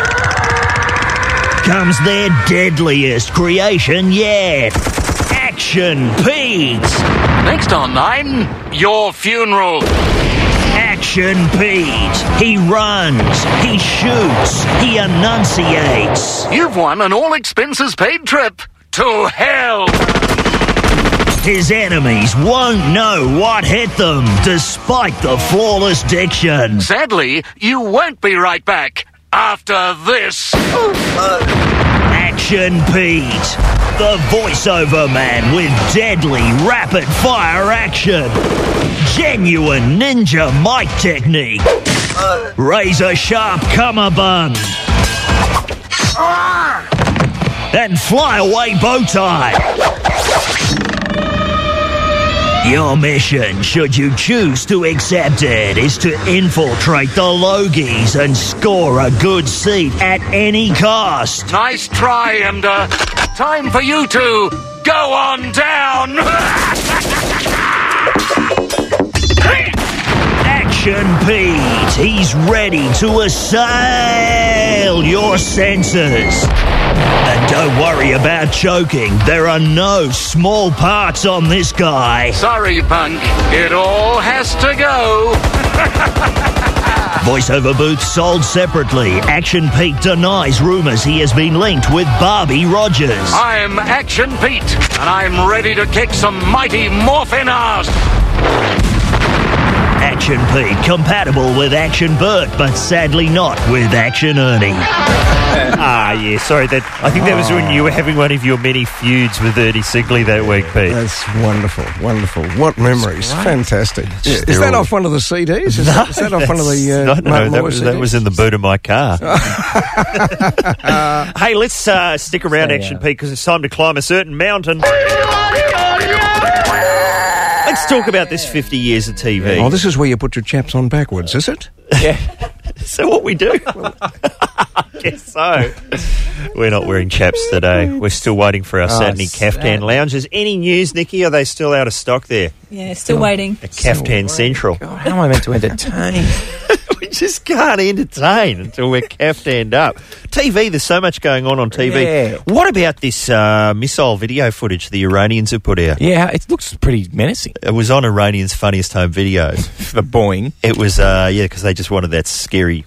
G: Comes their deadliest creation yet. Action Pete.
I: Next on Nine, your funeral.
G: Action Pete. He runs, he shoots, he enunciates.
I: You've won an all-expenses-paid trip to hell.
G: His enemies won't know what hit them, despite the flawless diction.
I: Sadly, you won't be right back after this.
G: Action Pete. The voiceover man with deadly rapid-fire action. Genuine ninja mic technique. Razor-sharp cummerbund. And fly-away bow tie. Your mission, should you choose to accept it, is to infiltrate the Logies and score a good seat at any cost.
I: Nice try, Emder. Time for you to go on down.
G: Action Pete. He's ready to assail your senses. And don't worry about choking. There are no small parts on this guy.
I: Sorry, punk. It all has to go.
G: Voiceover booth sold separately. Action Pete denies rumours he has been linked with Barbie Rogers.
I: I'm Action Pete, and I'm ready to kick some mighty morphin ass.
G: Action Pete, compatible with Action Bert, but sadly not with Action Ernie.
A: Ah, yeah, sorry. That I think that was when you were having one of your many feuds with Ernie Sigley that week, Pete.
B: That's wonderful, wonderful. What memories. Fantastic. Yeah. Is that
A: all...
B: off one of the C Ds? Is,
A: no,
B: that, is that off one of the uh,
A: no, no, that, was,
B: C Ds?
A: that was in the boot of my car. Hey, let's uh, stick around, Stay Action out. Pete, because it's time to climb a certain mountain. Let's talk about this fifty years of T V.
B: Oh, this is where you put your chaps on backwards, is it?
A: Yeah. Is that what we do? I guess so. We're not wearing chaps today. We're still waiting for our oh, Saturday Caftan lounges. Any news, Nikki? Are they still out of stock there?
J: Yeah, still oh, waiting.
A: At Caftan Central.
C: God, how am I meant to entertain?
A: We just can't entertain until we're caftanned up. T V, there's so much going on on T V.
C: Yeah.
A: What about this uh, missile video footage the Iranians have put out?
C: Yeah, it looks pretty menacing.
A: It was on Iranians' Funniest Home Videos.
C: The Boeing.
A: It was, uh, yeah, because they just wanted that scary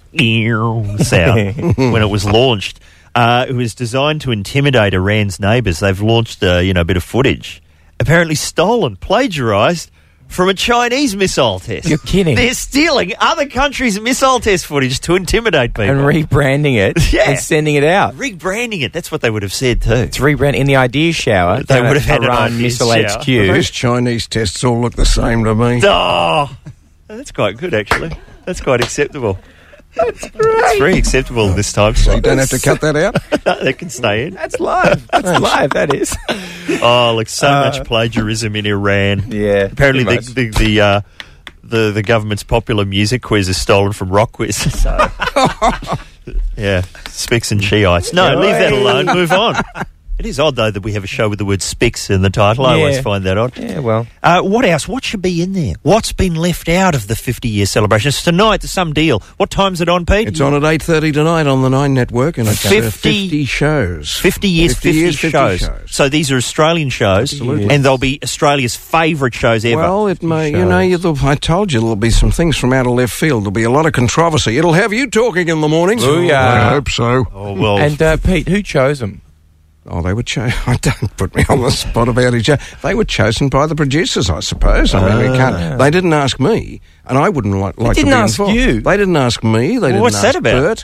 A: sound when it was launched. Uh, it was designed to intimidate Iran's neighbours. They've launched, uh, you know, a bit of footage. Apparently stolen, plagiarised from a Chinese missile test.
C: You're kidding.
A: They're stealing other countries' missile test footage to intimidate people.
C: And rebranding it
A: yeah.
C: and sending it out.
A: Rebranding it. That's what they would have said too.
C: It's rebrand in the idea shower.
A: They would have had
C: Iran
A: an
C: Missile
A: shower.
C: H Q.
B: Well, those Chinese tests all look the same to me.
A: Oh, that's quite good, actually. That's quite acceptable. That's great. It's very acceptable this time.
B: So you don't have to cut that out?
A: No, they can stay in.
C: That's live. That's live, that is.
A: Oh, look, so
C: Uh,
A: much plagiarism in Iran.
C: Yeah.
A: Apparently the
C: pretty
A: the the, uh, the the government's popular music quiz is stolen from Rock Quiz. So, yeah, Spix and Shiites. No, leave that alone. Move on. It is odd, though, that we have a show with the word Spix in the title. I
C: Yeah.
A: always find that odd.
C: Yeah, well.
A: Uh, what else? What should be in there? What's been left out of the fifty-year celebration? It's tonight. There's some deal. What time's it on, Pete?
B: It's on at eight thirty tonight on the Nine Network, and it's
A: fifty,
B: fifty shows.
A: fifty years, fifty, fifty
B: years, fifty
A: shows.
B: shows.
A: So these are Australian shows,
B: Absolutely.
A: and they'll be Australia's favourite shows ever.
B: Well, it may, you know, you, I told you there'll be some things from out of left field. There'll be a lot of controversy. It'll have you talking in the mornings.
C: Booyah.
B: I hope so.
A: Oh, well.
C: And, uh, Pete, who chose them?
B: Oh, they were chosen. Don't put me on the spot about each other. They were chosen by the producers, I suppose. I mean, we can't. They didn't ask me, and I wouldn't like, like
C: didn't
B: to be
C: ask
B: involved.
C: you.
B: They didn't ask me. They
A: Well,
B: didn't
A: what's
B: ask
A: that about?
B: Bert.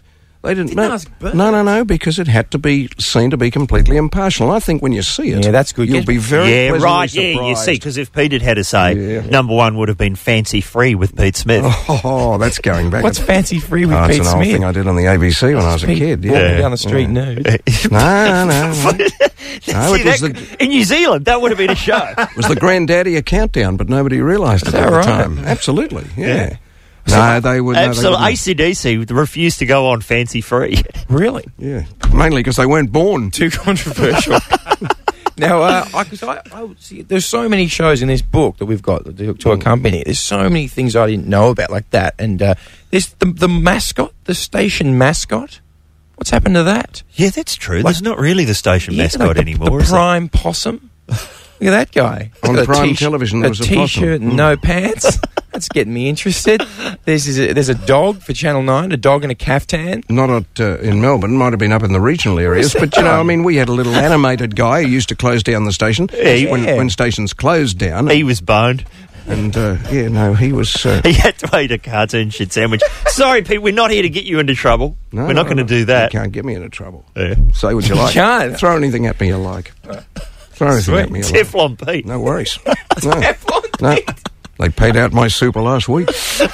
B: They didn't,
C: Didn't
B: no,
C: ask Bert.
B: no, no, no, because it had to be seen to be completely impartial. I think when you see it,
C: Yeah, that's good.
B: you'll
C: Get-
B: be very
A: Yeah,
B: pleasantly
A: right. Yeah, you
B: surprised.
A: see, because if Pete had had a say,
B: Yeah.
A: number one would have been Fancy Free with Pete Smith.
B: Oh, that's going back.
C: What's Fancy Free with
B: oh,
C: Pete
B: it's an old
C: Smith?
B: thing I did on the A B C when I was a
C: Pete
B: kid.
C: walking
B: Yeah.
C: down the street nude.
B: No, no, no. No,
A: See,
B: it was
A: that-
B: the-
A: in New Zealand, that would have been a show.
B: It was the granddaddy of Countdown, but nobody realised it
C: that
B: at the
C: right?
B: time. Absolutely, yeah.
A: Yeah.
B: No, they would. No, they
A: Absolutely.
B: wouldn't.
A: A C D C refused to go on Fancy Free.
C: Really?
B: Yeah, mainly because they weren't born.
C: Too controversial. Now, uh, I, 'cause I, I would see, there's so many shows in this book that we've got to, to accompany it. There's so many things I didn't know about like that. And uh, there's the, the mascot, the station mascot. What's happened to that?
A: Yeah, that's true.
C: Like-
A: There's not really the station
C: Yeah,
A: mascot
C: like the,
A: anymore,
C: The
A: is there?
C: prime possum. Look at that guy.
B: On
C: Got a
B: prime
C: t-
B: television, there was a
C: t-shirt
B: possum.
C: and no pants. That's getting me interested. There's there's a, there's a dog for Channel nine, a dog in a caftan.
B: Not at, uh, in Melbourne, might have been up in the regional areas, but you know, I mean, we had a little animated guy who used to close down the station
A: Yeah.
B: when, when stations closed down.
A: He was boned.
B: And uh, yeah, no, he was. Uh,
A: He had to eat a cartoon shit sandwich. Sorry, Pete, we're not here to get you into trouble.
B: no,
A: we're not going to
B: no,
A: do that.
B: You can't get me into trouble.
A: Yeah.
B: Say what you like.
C: can't.
B: Throw anything at me you like. Throw anything at me you like.
A: Teflon Pete.
B: No worries. No. no. They paid out my super last week. Say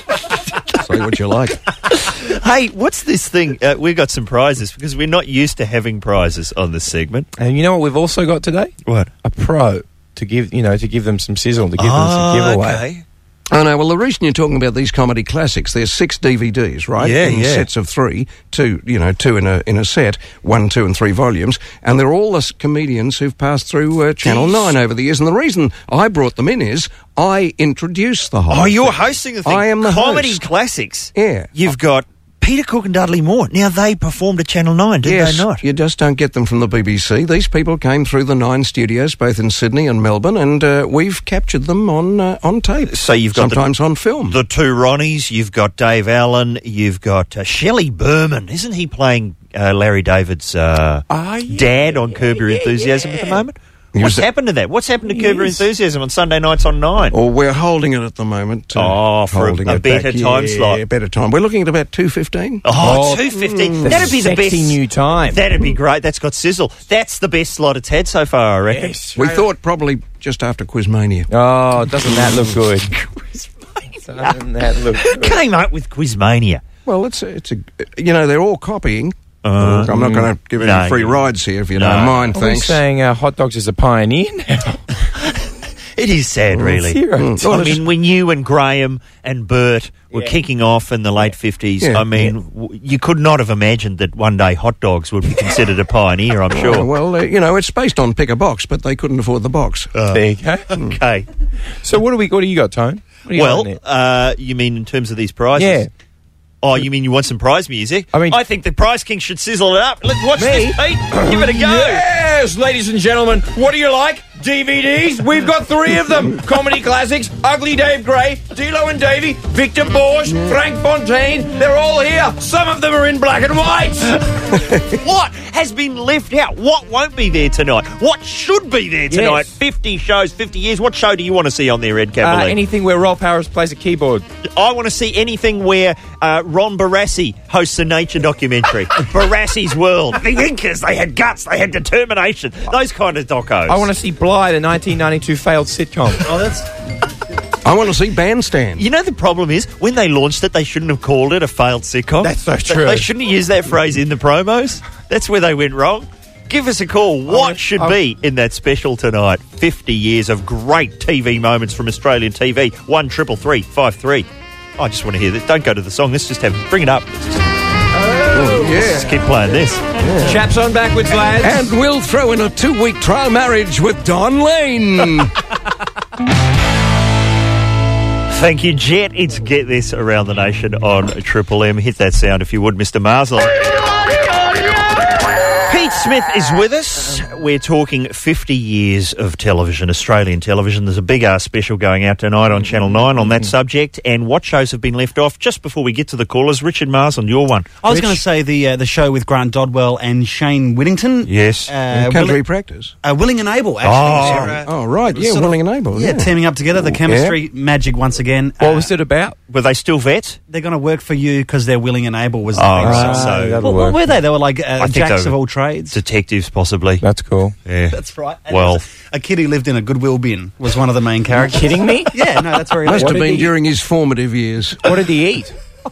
B: what you like.
A: Hey, what's this thing? Uh, we've got some prizes because we're not used to having prizes on this segment.
C: And you know what we've also got today?
A: What?
C: A pro to give you know to give them some sizzle, to give them some giveaway.
A: okay.
B: Oh, no, well, the reason you're talking about these comedy classics, there's six D V Ds, right?
A: Yeah,
B: in
A: yeah.
B: sets of three, two, you know, two in a in a set, one, two, and three volumes, and they're all the s- comedians who've passed through uh, Channel
A: Jeez.
B: nine over the years. And the reason I brought them in is I introduced the whole
A: Oh, you're
B: thing.
A: hosting the thing.
B: I am the
A: Comedy
B: host.
A: classics.
B: Yeah.
A: You've got Peter Cook and Dudley Moore. Now, they performed at Channel nine, did
B: yes,
A: they not?
B: you just don't get them from the B B C. These people came through the Nine studios, both in Sydney and Melbourne, and uh, we've captured them on uh, on tape.
A: So you've got the-
B: sometimes on film.
A: The two Ronnies, you've got Dave Allen, you've got uh, Shelley Berman. Isn't he playing uh, Larry David's uh,
C: Ah, yeah,
A: dad on Curb Your
C: yeah,
A: Enthusiasm
C: yeah.
A: at the moment?
B: He
A: What's
B: was-
A: happened to that? What's happened to Curb Your
C: Yes.
A: Enthusiasm on Sunday nights on nine?
B: Or we're holding it at the moment. uh,
A: Oh, for a-
B: holding
A: a
B: it
A: better
B: back.
A: time
B: yeah,
A: slot.
B: better time. We're looking at about two fifteen.
A: Oh,
C: Oh,
A: two fifty.
C: mm,
A: That'd be the best.
C: sexy new time.
A: That'd be great. That's got sizzle. That's the best slot it's had so far, I reckon.
C: Yes.
B: We thought probably just after Quizmania.
C: Oh, doesn't that look good? Doesn't that look good?
A: Came up with Quizmania.
B: Well, it's a, it's a you know they're all copying.
A: Uh,
B: I'm not going to give any
A: no,
B: free
A: you-
B: rides here if you
A: No.
B: don't mind.
C: Are we
B: Thanks.
C: saying uh, hot dogs is a pioneer now?
A: It is sad, really.
C: Zero.
B: Mm.
A: I
B: Well,
A: mean, when you and Graham and Bert were
C: Yeah.
A: kicking off in the late fifties,
B: Yeah.
A: I mean, w- you could not have imagined that one day hot dogs would be considered a pioneer, I'm
B: Oh,
A: sure.
B: well, uh, you know, it's based on pick a box, but they couldn't afford the box.
C: There you go.
A: Okay.
C: So what do we? What do you got, Tone? What do you got
A: Well,
C: in there?
A: uh, you mean in terms of these prizes?
C: Yeah.
A: Oh, you mean you want some prize music?
C: I mean-
A: I think the Prize King should sizzle it up. Let's watch
C: Me?
A: this, Pete. Give it a go.
C: Yes, ladies and gentlemen, what do you like? D V Ds? We've got three of them. Comedy classics, Ugly Dave Gray, D'Lo and Davey, Victor Borsch, Frank Fontaine. They're all here. Some of them are in black and white.
A: What has been left out? What won't be there tonight? What should be there tonight?
C: Yes.
A: fifty shows, fifty years. What show do you want to see on there, Ed
C: Uh,
A: Cavalier?
C: anything where Rolf Harris plays a keyboard.
A: I want to see anything where uh, Ron Barassi hosts a nature documentary. Barassi's World. The Incas, they had guts, they had determination. Those kind of docos.
C: I want to see Bly, the nineteen ninety-two failed sitcom.
A: Oh, that's...
B: I want to see Bandstand.
A: You know, the problem is, when they launched it, they shouldn't have called it a failed sitcom.
C: That's so
A: They-
C: true.
A: They shouldn't have used that phrase in the promos. That's where they went wrong. Give us a call. What
C: I-
A: should
C: I-
A: be in that special tonight? fifty years of great T V moments from Australian T V. one triple three five three. I just want to hear this. Don't go to the song. Let's just have bring it up. Let's just,
B: Oh,
A: let's
B: yeah.
A: just keep playing this.
C: Chaps on backwards, lads.
B: And we'll throw in a two-week trial marriage with Don Lane.
A: Thank you, Jet. It's Get This Around the Nation on Triple M. Hit that sound if you would, Mister Marsland. Pete Smith is with us. We're talking fifty years of television, Australian television. There's a big ass special going out tonight on Channel nine on that subject. And what shows have been left off? Just before we get to the callers, Richard Marsland, your one.
J: I was
A: Rich?
J: going to say the uh, the show with Grant Dodwell and Shane Whittington.
A: Yes.
J: Uh,
B: Country
J: Willing,
B: Practice.
J: uh, Willing and Able, actually.
A: Oh.
J: They're, uh,
B: Oh, right. Yeah,
J: sort of-
B: Willing and Able.
J: Yeah,
B: Yeah,
J: teaming up together, the chemistry, magic once again.
C: What
J: Uh,
C: was it about?
A: Were they still vets?
J: They're going to work for you because they're willing and able was the
A: Oh,
J: thing.
A: right.
J: So-
A: So-
C: that'll
J: Well, what
C: work.
J: were they? They were like uh,
A: think
J: jacks
A: they
J: of
A: were-
J: all trades.
A: Detectives, possibly.
C: That's cool.
A: Yeah.
J: That's right. And
A: Well-
J: there was a, a kid who lived in a Goodwill bin was one of the main characters.
C: Kidding me?
J: Yeah, no, that's where he
B: Must
J: lived.
B: have
C: did
B: been
C: he-
B: during his formative years.
C: What did he eat?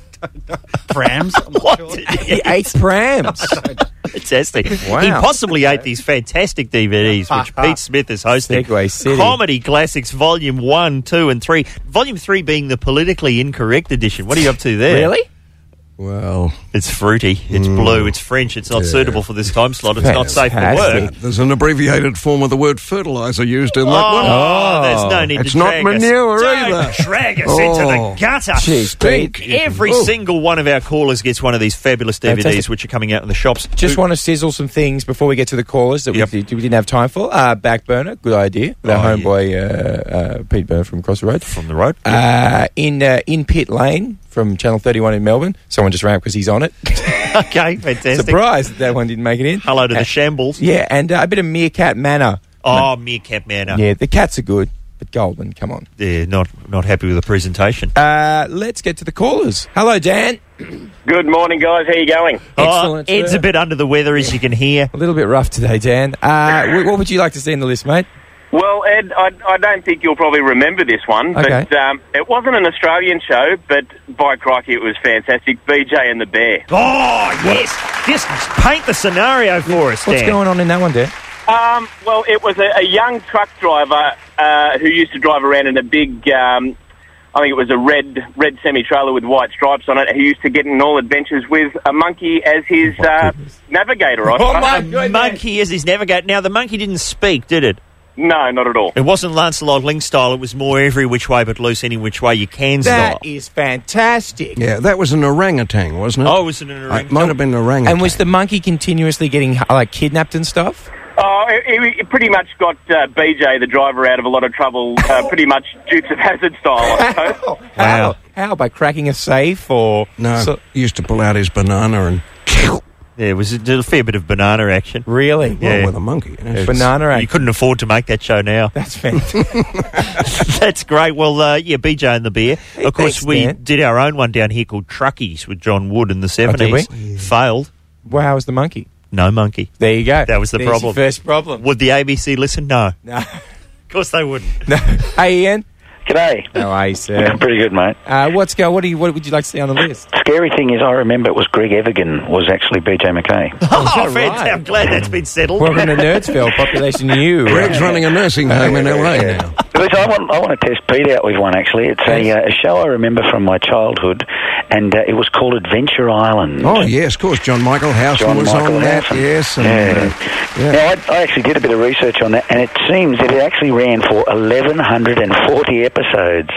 J: Prams. I'm not
A: What?
J: sure.
C: He ate prams.
A: Fantastic.
C: Wow.
A: He possibly ate these fantastic D V Ds, which Pete Smith is hosting.
C: Segway City.
A: Comedy Classics Volume one, two and three. Volume three being the politically incorrect edition. What are you up to there?
C: Really?
B: Well,
A: It's fruity. It's blue. It's French. It's not
B: Yeah.
A: suitable for this time slot. It's not safe for
C: Fantastic.
A: work.
B: there's an abbreviated form of the word fertiliser used in that
A: Oh,
B: one.
C: Oh.
A: there's no need
B: It's
A: to
B: not
A: drag
B: manure
A: us.
B: either.
A: Don't drag us into
B: Oh.
A: the gutter.
C: Jeez, Pete.
A: Every
B: Oh.
A: single one of our callers gets one of these fabulous D V Ds,
C: Fantastic.
A: which are coming out in the shops.
C: Just want to sizzle some things before we get to the callers that
A: Yep.
C: we, we didn't have time for. Uh, back burner, good idea. With our
A: Oh,
C: homeboy uh, uh, Pete Burner from Cross the Road.
A: From the road.
C: Uh, in uh, in Pit Lane from Channel thirty-one in Melbourne. Someone just rang up because he's on it.
A: Okay, fantastic.
C: Surprised that, that one didn't make it in.
A: Hello to the
C: Uh,
A: shambles.
C: Yeah, and uh, a bit of Meerkat Manor.
A: Oh, Meerkat Manor.
C: Yeah, the cats are good, but Golden, come on.
A: Yeah, not not happy with the presentation.
C: Uh, let's get to the callers. Hello, Dan.
K: Good morning, guys. How you going?
C: Excellent,
A: Oh, Ed's
C: sir.
A: a bit under the weather, as you can hear.
C: A little bit rough today, Dan. Uh, wh- what would you like to see in the list, mate?
K: Well, Ed, I, I don't think you'll probably remember this one, but
C: Okay.
K: um, it wasn't an Australian show, but by crikey, it was fantastic. B J and the Bear.
A: Oh, yes. Just paint the scenario for us,
C: What's
A: Dan.
C: going on in that one, Dan?
K: Um, well, it was a, a young truck driver uh, who used to drive around in a big, um, I think it was a red red semi-trailer with white stripes on it. He used to get in all adventures with a monkey as his uh, navigator. I
C: Oh,
K: suppose.
C: my
A: A
C: goodness.
A: monkey is his navigator. Now, the monkey didn't speak, did it?
K: No, not at all.
A: It wasn't Lancelot Link style. It was more every which way but loose, any which way you can style.
C: That is fantastic.
B: Yeah, that was an orangutan, wasn't it?
A: Oh, was it an
B: Uh,
A: orangutan?
B: It might have been an orangutan.
C: And was the monkey continuously getting like kidnapped and stuff?
K: Oh, it, it pretty much got uh, B J, the driver, out of a lot of trouble, uh, pretty much Dukes of Hazzard style, I suppose.
C: How? How? By cracking a safe or
B: No,
C: So-
B: he used to pull out his banana and...
A: Yeah, it was a, a fair bit of banana action.
C: really?
B: Well,
A: Yeah.
B: with a monkey. you know.
C: Banana
A: You
C: action.
A: couldn't afford to make that show now.
C: That's fantastic.
A: That's great. Well, uh, yeah, B J and the Bear. Of course,
C: thanks,
A: we
C: Dan.
A: did our own one down here called Truckies with John Wood in the seventies.
C: we?
A: Failed.
C: Well, how was the monkey?
A: No monkey.
C: There you go.
A: That was the
C: There's
A: problem.
C: your first problem.
A: Would the A B C listen? No.
C: No.
A: Of course they wouldn't.
C: no. Hey, Ian.
L: G'day.
C: How are you, sir?
L: Pretty good, mate.
C: Uh, what's go? What do you? What would you like to see on the list?
L: Scary thing is, I remember it was Greg Evergan was actually B J McKay.
A: Oh,
C: that
A: fantastic.
C: right?
A: I'm glad that's been settled.
C: Welcome to Nerdsville, population U.
B: Greg's running a nursing home in L A now.
L: But I want, I want to test Pete out with one, actually. It's a, uh, a show I remember from my childhood, and uh, it was called Adventure Island.
B: Oh, yes, of course. John Michael Housen
L: John
B: was
L: Michael
B: on that,
L: Housen.
B: yes. And,
L: Yeah.
B: uh, yeah.
L: Now, I, I actually did a bit of research on that, and it seems that it actually ran for eleven forty episodes.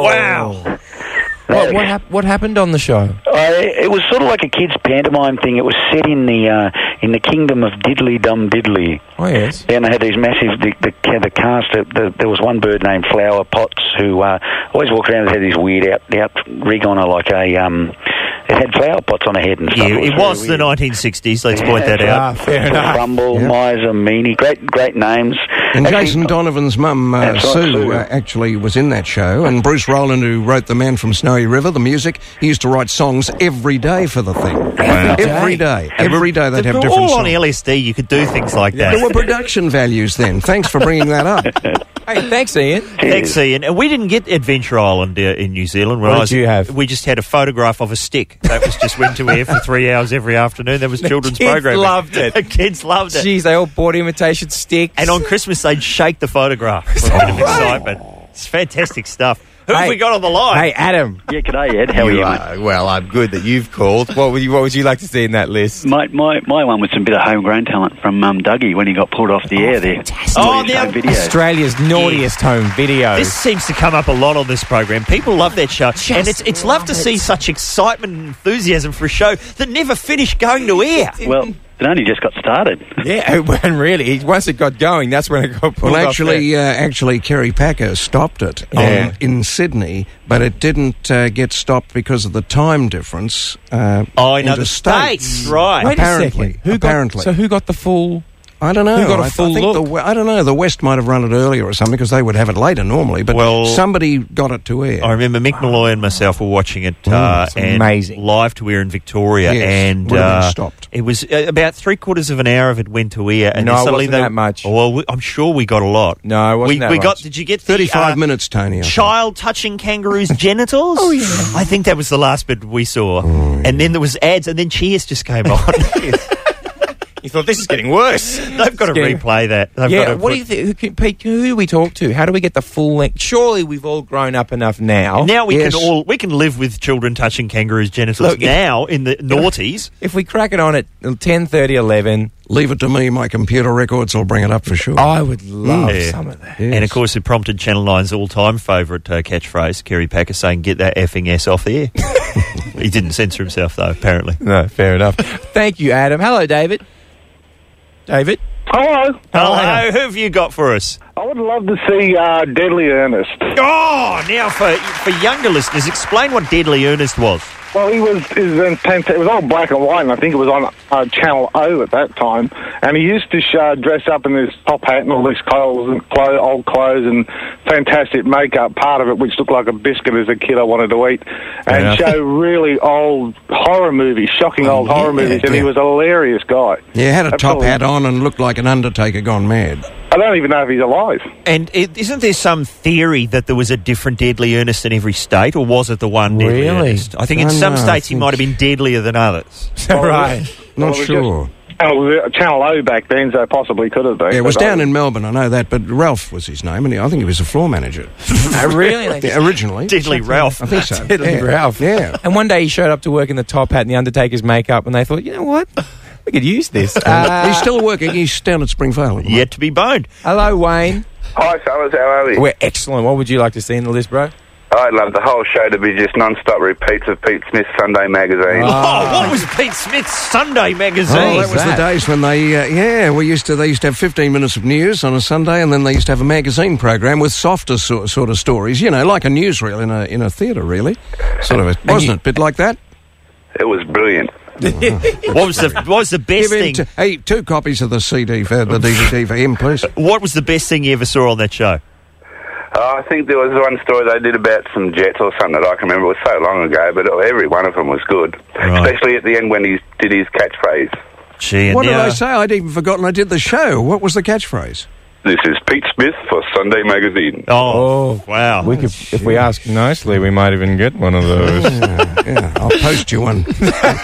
A: Wow.
C: What, what, hap- what happened on the show?
L: I, it was sort of like a kids' pantomime thing. It was set in the uh, in the kingdom of Diddly Dum Diddly.
C: Oh yes.
L: And they had these massive, the, the, the cast, uh, the, there was one bird named Flower Potts who uh, always walked around and had these weird out, out rig on her like a, um, it had flower pots on her head and stuff.
A: Yeah, it
L: very
A: was the
L: weird.
A: nineteen sixties. Let's point that
C: Ah,
A: out.
C: fair enough.
L: Rumble,
B: Yeah.
L: Miser, Meanie, great great names.
B: And
L: Actually,
B: Jason Donovan's mum, uh,
L: That's right,
B: Sue,
L: Sue.
B: uh, actually was in that show. And Bruce Rowland, who wrote The Man from Snowy River, the music, he used to write songs every day for the thing.
A: Wow.
B: Every day.
A: And
B: Every day they'd
A: they
B: have
A: were
B: different
A: all on
B: songs.
A: L S D. You could do things like that.
B: There were production values then. Thanks for bringing that up.
C: Hey, thanks, Ian.
A: Thanks, Ian. And we didn't get Adventure Island uh, in New Zealand. When
C: What
A: I
C: did
A: was,
C: you have?
A: We just had a photograph of a stick. That was just went to air for three hours every afternoon. That was children's
C: kids
A: programming.
C: loved it.
A: The kids loved it.
C: Jeez, they all bought imitation sticks.
A: And on Christmas, they'd shake the photograph for a bit of excitement. It's fantastic stuff. Who have
C: Hey.
A: we got on the line?
C: Hey, Adam.
L: Yeah, g'day, Ed. How are you, mate?
C: are- Well, I'm good that you've called. What would you What would you like to see in that list?
L: My, my, my one was some bit of homegrown talent from um, Dougie when he got pulled off the air there.
A: Oh, now,
L: video.
C: Australia's naughtiest home video.
A: This seems to come up a lot on this program. People love that show, and it's it's love to see such excitement and enthusiasm for a show that never finished going to air.
L: Well, it only just got started.
C: Yeah, and really, once it got going, that's when it got pulled
B: Well,
C: off
B: actually, uh, actually, Kerry Packer stopped it
C: Yeah.
B: on, in Sydney, but it didn't uh, get stopped because of the time difference. Uh,
A: Oh, in other
B: interstate.
A: states, right.
C: Wait
B: apparently,
C: a second. Who
B: apparently.
C: Got, so who got the full...
B: I don't know.
C: Who got a
B: I,
C: full
B: I think
C: look?
B: The, I don't know. The West might have run it earlier or something because they would have it later normally. But
A: Well-
B: somebody got it to air.
A: I remember Mick Malloy and myself were watching it uh,
C: it's
A: and
C: amazing.
A: live to air in Victoria,
B: Yes,
A: and
B: would have been
A: uh,
B: stopped.
A: it was uh, about three quarters of an hour of it went to air, and
C: No,
A: then
C: it
A: suddenly
C: wasn't
A: they,
C: that much.
A: Oh, well, we, I'm sure we got a lot.
C: No, it wasn't
A: we,
C: that
A: we got.
C: much.
A: Did you get the,
B: Thirty-five
A: uh,
B: minutes, Tony. I think.
A: child touching kangaroos' genitals? Oh yeah, I think that was the last bit we saw,
B: Oh,
A: and then there was ads, and then Cheers just came on.
C: You thought, this is getting worse.
A: They've got to
C: It's getting-
A: replay that. They've
C: Yeah,
A: got to
C: what
A: put-
C: do you think? Who, can- Pete, who do we talk to? How do we get the full length? Surely we've all grown up enough now.
A: Now we
B: Yes.
A: can all we can live with children touching kangaroos' genitals
C: Look, if-
A: now in the noughties.
C: If we crack it on at ten thirty, eleven,
B: Leave it to me. My computer records will bring it up for sure.
C: I would love
A: Yeah.
C: some of that.
B: Yes.
A: And of course, it prompted Channel nine's all-time favourite uh, catchphrase, Kerry Packer saying, "Get that effing S off the air." He didn't censor himself though, apparently.
C: No, fair enough. Thank you, Adam. Hello, David. David?
K: Hello.
A: Hello, who have you got for us?
K: I would love to see uh, Deadly Ernest.
A: Oh, now for for younger listeners, explain what Deadly Ernest was.
K: Well, he was, he was in, it was all black and white, and I think it was on uh, Channel O at that time. And he used to uh, dress up in this top hat and all these clothes and clo- old clothes and fantastic makeup, part of it which looked like a biscuit as a kid I wanted to eat, and
C: Yeah.
K: show really old horror movies, shocking old
B: yeah,
K: horror movies, and he
B: yeah.
K: was a hilarious guy.
B: Yeah, had a top
K: Absolutely.
B: hat on and looked like an Undertaker gone mad.
K: I don't even know if he's alive.
A: And it, isn't there some theory that there was a different Deadly Ernest in every state, or was it the one Deadly
C: Really?
A: Ernest? I think in
B: I
A: some
B: know, I
A: states he
B: think-
A: might have been deadlier than others.
C: right.
B: Not
K: Well, it was
B: sure.
K: Channel, Channel O back then, so possibly could have been.
B: Yeah, it was
K: But, uh,
B: down in Melbourne, I know that, but Ralph was his name, and he, I think he was a floor manager.
C: Oh, really?
B: Yeah, originally.
A: Deadly Ralph.
B: I think so.
C: Deadly
B: yeah.
C: Ralph.
B: Yeah.
C: And one day he showed up to work in the top hat and the Undertaker's makeup, and they thought, you know what? We could use this. Uh,
B: He's still working. He's down at Springvale. at the
A: Yet to be boned.
C: hello, Wayne.
M: Hi, fellas. How are we?
C: We're excellent. What would you like to see in the list, bro?
M: I'd love the whole show to be just non-stop repeats of Pete Smith's Sunday magazine.
A: Oh, what was Pete Smith's Sunday magazine?
B: Oh, that was
C: that?
B: the days when they, uh, yeah, we used to. They used to have fifteen minutes of news on a Sunday, and then they used to have a magazine program with softer sort, sort of stories. You know, like a newsreel in a in a theatre, really. Sort of, a, wasn't it? A bit like that.
M: It was brilliant.
A: What was the what was the best
B: Give him
A: thing?
B: t- hey, two copies of the C D for the D V D for him, please.
A: What was the best thing you ever saw on that show?
M: Uh, I think there was one story they did about some jets or something that I can remember. It was so long ago, but every one of them was good.
A: Right.
M: Especially at the end when he did his catchphrase.
A: Gee, and
B: What did
A: now-
B: I say? I'd even forgotten I did the show. What was the catchphrase?
M: This is Pete Smith for Sunday magazine.
A: Oh, wow.
C: We could, if we ask nicely, we might even get one of those.
B: Yeah, yeah, I'll post you one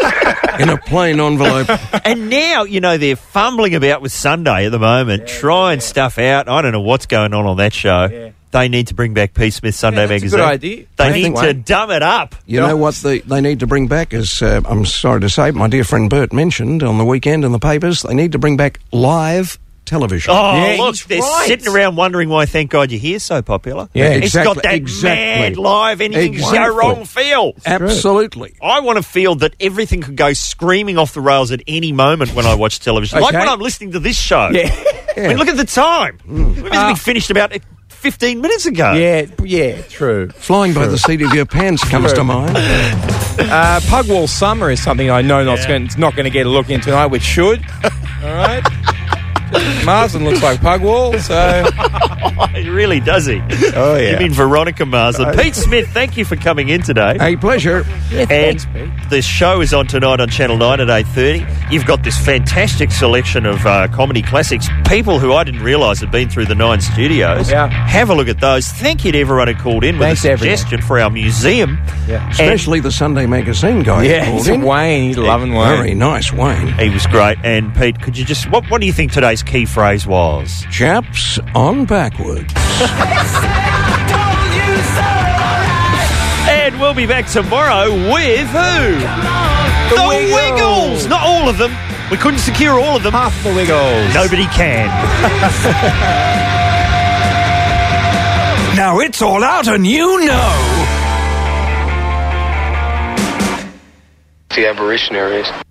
B: in a plain envelope.
A: And now, you know, they're fumbling about with Sunday at the moment, trying stuff out. I don't know what's going on on that show.
C: Yeah.
A: They need to bring back Pete Smith Sunday
C: Yeah, that's a
A: magazine.
C: good idea.
A: They
C: I
A: need
C: think,
A: to
C: Wayne.
A: dumb it up.
B: You know what they, they need to bring back is, uh, I'm sorry to say, my dear friend Bert mentioned on the weekend in the papers, they need to bring back live television.
A: Oh,
C: Yeah,
A: look,
C: he's
A: they're
C: right.
A: sitting around wondering why, thank God you're here, so popular.
C: Yeah,
A: It's
B: exactly,
A: got that
B: exactly.
A: mad live, anything can go
B: Exactly.
A: wrong feel.
B: Absolutely.
A: I want to feel that everything could go screaming off the rails at any moment when I watch television. Like
C: Okay.
A: when I'm listening to this show.
C: Yeah.
A: I mean, look at the time. We've been finished about fifteen minutes ago.
C: yeah, yeah, true.
B: Flying by the seat of your pants comes to mind.
C: Uh, Pugwall Summer is something I know not going, it's not going to get a look in tonight, which should. All right. Marsden looks like Pugwall, so...
A: It really does he.
C: Oh, yeah.
A: You mean Veronica Marsden. Pete Smith, thank you for coming in today.
B: A pleasure.
C: Yeah,
A: And
C: thanks, Pete.
A: the show is on tonight on Channel nine at eight thirty. You've got this fantastic selection of uh, comedy classics, people who I didn't realise had been through the Nine studios.
C: Yeah.
A: Have a look at those. Thank you to everyone who called in with
C: Thanks,
A: a
C: everyone.
A: suggestion for our museum.
C: Yeah.
B: Especially the Sunday magazine guy. who
C: Yeah,
B: called
C: he's
B: in.
C: Wayne. He's loving Wayne.
B: Very nice, Wayne.
A: He was great. And Pete, could you just, what, what do you think today's key phrase was?
B: Chaps on backwards.
I: Told you so.
A: we'll be back tomorrow with who?
C: The,
A: the
C: Wiggles.
A: Wiggles. Not all of them. We couldn't secure all of them.
C: Half of the Wiggles.
A: Nobody can.
B: Now it's all out and you know.
N: The Aborigines.